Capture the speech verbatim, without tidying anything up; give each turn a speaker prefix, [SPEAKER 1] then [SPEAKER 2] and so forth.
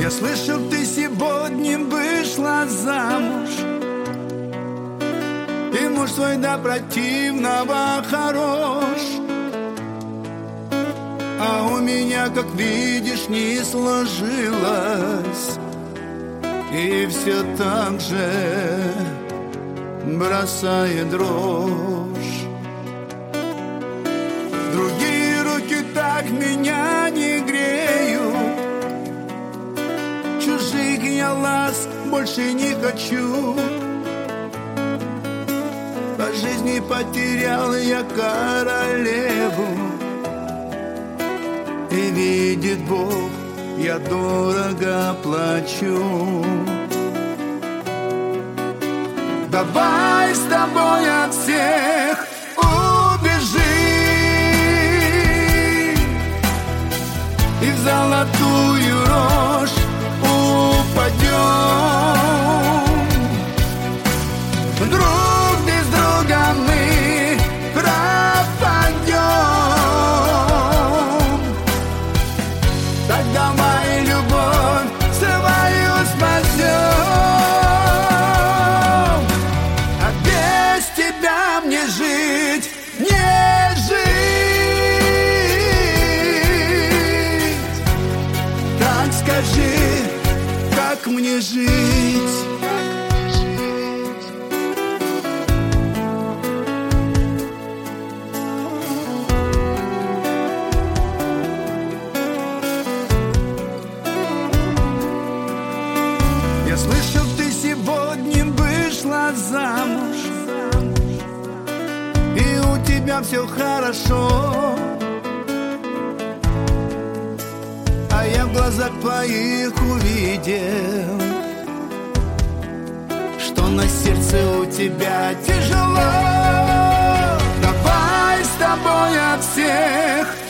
[SPEAKER 1] Я слышал, ты сегодня вышла замуж, и муж твой до противного хорош. А у меня, как видишь, не сложилось, и все так же бросает дрожь. Другие руки так меня не греют, чужих я ласк больше не хочу. По жизни потерял я королеву, и видит Бог, я дорого плачу. Давай с тобой от всех убежим и в золотую рожь упадем. Друг без друга мы пропадем. Так давай любовь свою спасем, а без тебя мне жить, не жить. Так скажи, как мне жить? Я слышал, ты сегодня вышла замуж, и у тебя все хорошо. А я в глазах твоих увидел, что на сердце у тебя тяжело. Давай с тобой от всех